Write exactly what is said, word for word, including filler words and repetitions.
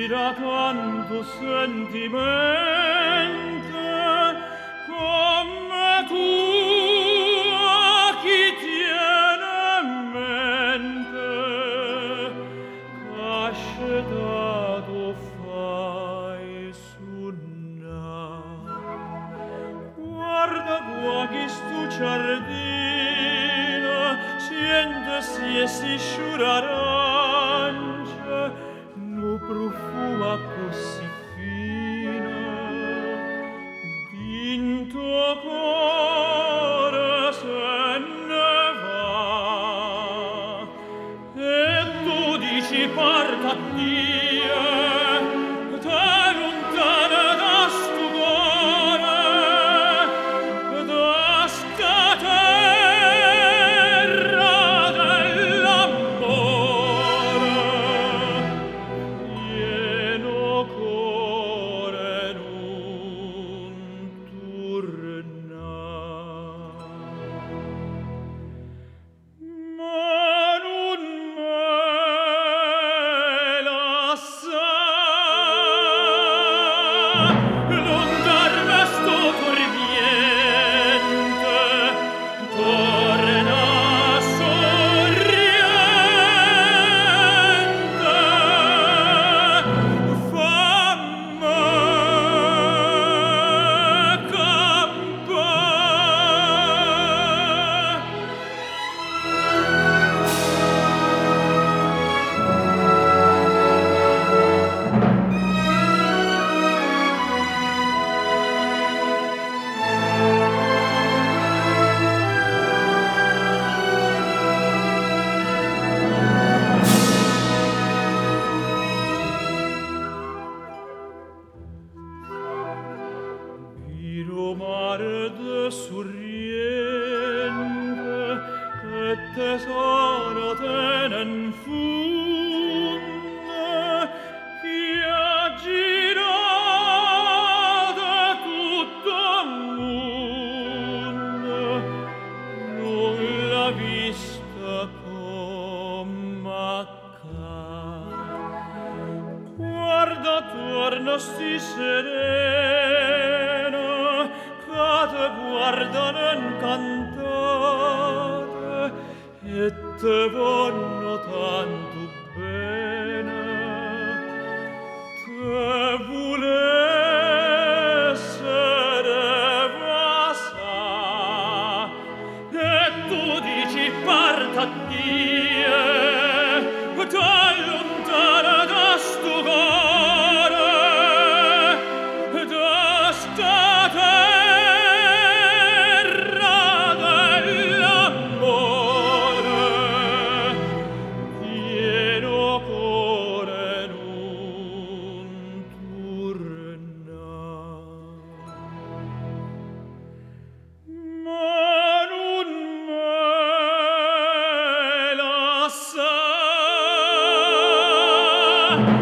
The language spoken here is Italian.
ispira tanto sentimento come tu a chi tiene mente cascetato fai suonare. Guarda qua chi stu giardino siente si e si sciurarance no profuma così fino dinto cuore se ne va e tu dici parta Dio te lontana da stu cuore da sta terra dell'amore pieno cuore non torna ma non me lascia non darme sto tormente torna sorriente fammi Viro mare de sorriente che tesoro tenen funde chi ha girato tutto il mondo non l'ha vista come guarda torna sti sereno che te guardano incantate e te vanno tanto bene te volessere vasa e tu dici parta Dio te lontana da sto cuore da sta terra dell'amore pieno cuore non torna ma non me lascia